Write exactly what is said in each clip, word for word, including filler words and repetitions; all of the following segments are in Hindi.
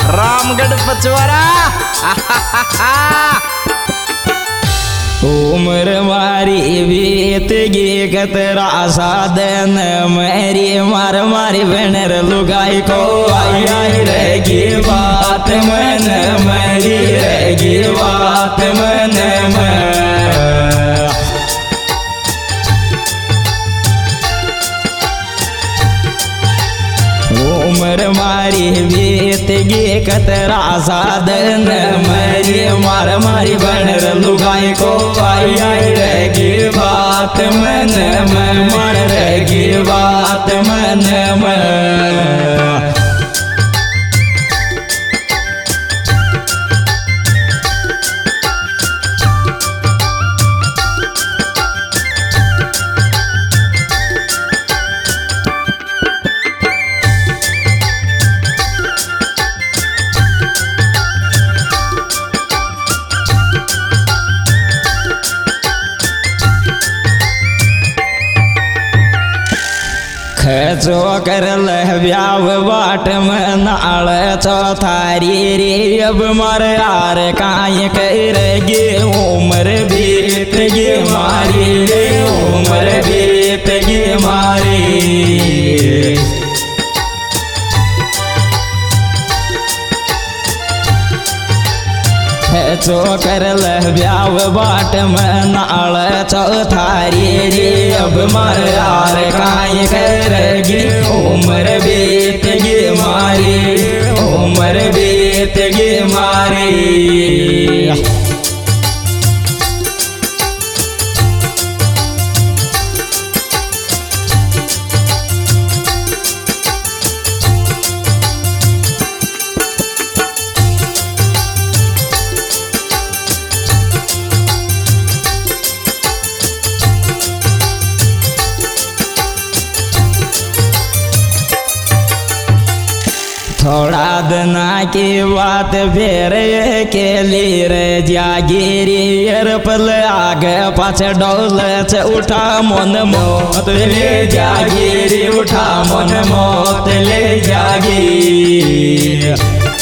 रामगढ़ पचवारा। उम्र मारी बीत गी कतरा साधन मेरी मार मारी बनर लुगाई को आई आई रहेगी बात मन मेरी रहेगी बात मन में। उम्र मारी बीत गी कतरा साधन मेरी मार मारी बनर लुगाई को आई आई रहेगी बात मन में मार रहेगी बात मन में। खचो कर लह ब्याव बाट में नाल चौथारी रे अब मर यार काई करेगी उम्र बीत गी मारी रे उम्र बीत गी मारी। चो कर लह ब्याव बाट में नाल चौथारी रे अब मर यार काई करेगी उम्र बीत गी मारी उम्र बीत गी मारी। थोड़ा दना की बात फेर के लीर जागिरी पल आगे पाछे डोल से उठा मन मौत ले जागिरी उठा मन मौत ले जागिरी।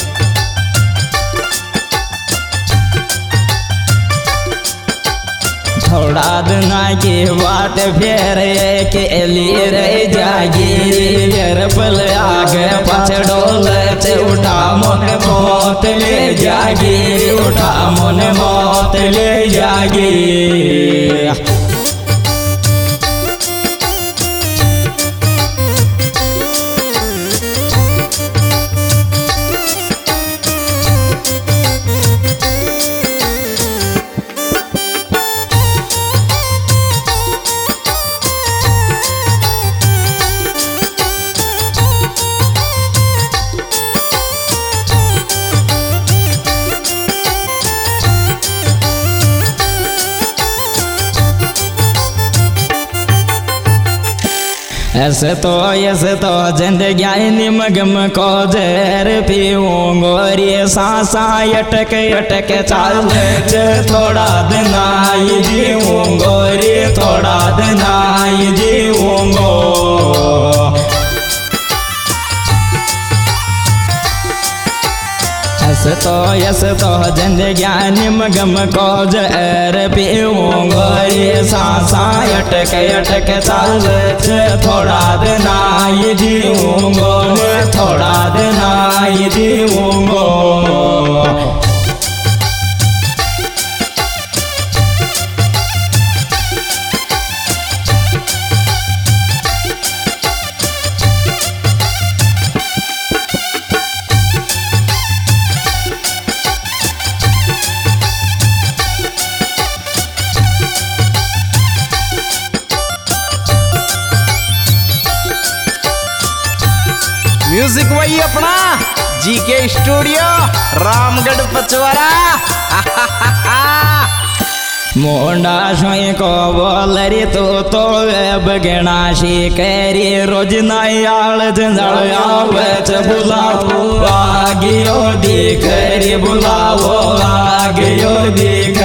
थोड़ा दना की बात फेर के लिए रह जागिरी पल आगे पाछे डोल से उठा मन मौत ले जागिरी उठा मन मौत ले जागिरी। ऐसे तो ऐसे तो जिंदगी निमगम को जहर पीऊंगोरी सांसा अटक अटक चाल थोड़ा दिन आई जीऊंगोरी थोड़ा दिन आई जीऊंगो। ऐसे तो ऐसे तो जिंदगी निमगम को जहर पीऊंगोरी सांसा अटक अटक चाल थोड़ा दिन आई जीऊंगो थोड़ा दिन आई जीऊंगो। म्यूजिक वही अपना जी के स्टूडियो रामगढ़ पचवारा। मोंडा सोई को बोल रे तो तो बगना शिकारी रोज नायाल जंजाल आवच बुलाओ आगियो दिख रे बुलाओ आगियो दिख।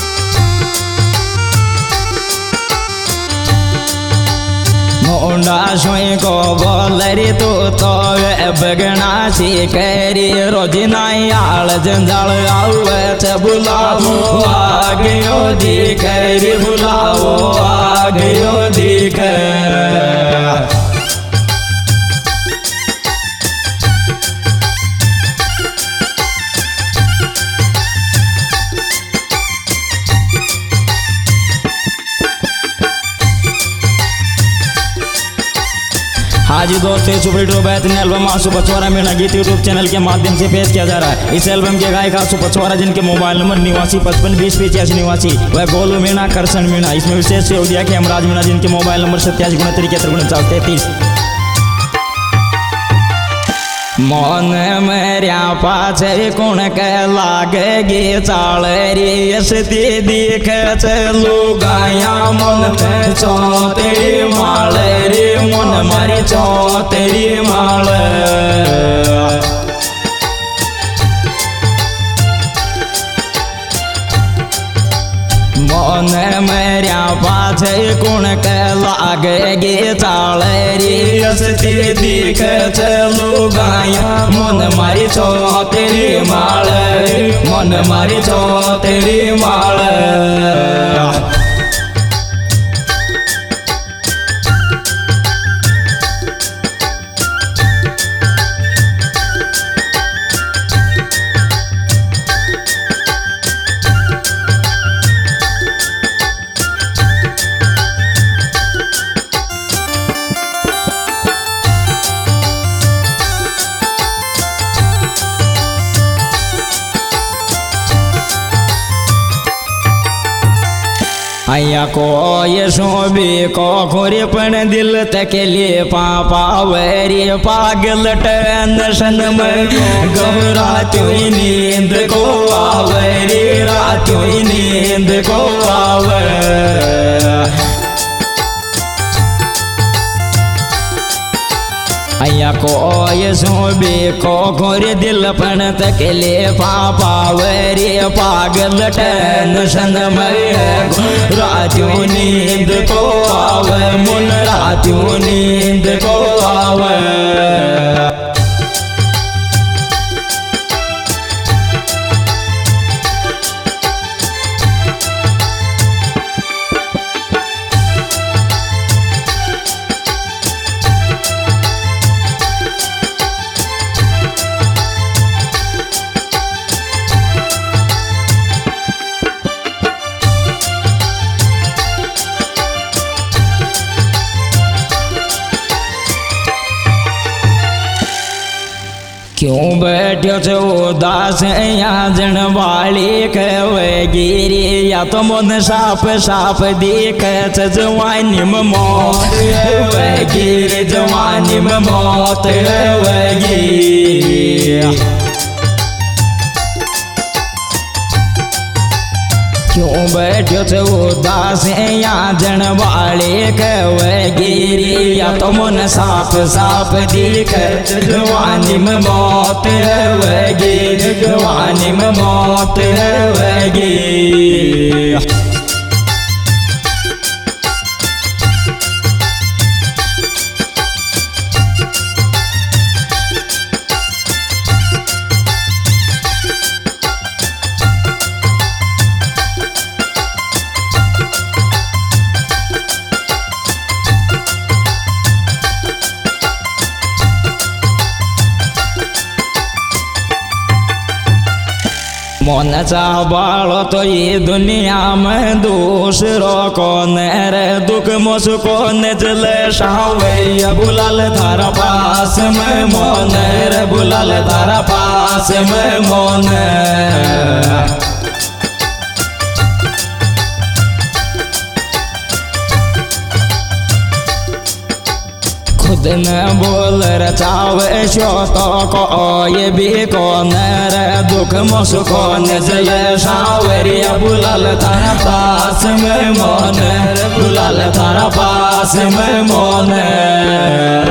मोंडा सोई को बोलरी तू तो बगना सी करी रोज नाई आल जंजाल आवे छ बुलावो आ गयो दिख रे बुलावो आ गयो दिख। हाँ जी दोस्तों, सुपर हिट बेहतरीन एल्बम आंसू पचवारा मीणा गीत यूट्यूब चैनल के माध्यम से पेश किया जा रहा है। इस एल्बम के गायक आंसू पचवारा जिनके मोबाइल नंबर निवासी पचपन बीस पिचासी निवासी वह गोलू मीणा करसन मीणा। इसमें विशेष सहयोग दिया कि हमराज मीणा जिनके मोबाइल नंबर सत्यासी उनहत्तर इकहत्तर उनचास तैतीस। मन मेरिया पाछे कुण के लागेगी चाल रे यसती दिख चलू गाया मन चौतरी माल रे मन मारी चौतरी माल। मन मेरिया पाछे कुण के लागेगी चाल रे यसती दिख चलू गाया मन मारी चौतरी माल मन मारी चौतरी माल। अया को ये शोभी को खोरे पण दिल तक लिए पापा वेरी पागल टेंशन में घबराती नींद को आवेरी राती नींद को आवे। अया को ये सोबे को घोरे दिल पण तकले पापा वेरी पागल टेंशन में रातियों नींद को आवे मुन रातियों नींद को आवे। क्यों बैठो छो उदास यहाँ जन वाली कहे गिरी या तो मन साफ साफ देख जवानी में मौत है गिरी जवानी में मौत है गिरी। क्यों बैठो छो उदास यहाँ जन वाले कहे गिरी या तो मन साफ साफ दिख जवानी में मौत है गिरी जवानी में मौत है गिरी। मन चाबालो तो ये दुनिया में दूसरो को रे दुख मुझको नजल शावैया बुलाल थारा पास में मोन रे बुलाल थारा पास में मोन। खुद न बोल रचावे शो तो को ये भी कौन रे दुख मुझको नजल शावरिया बुलाल थारा पास में मोन रे बुलाल थारा पास में मोन।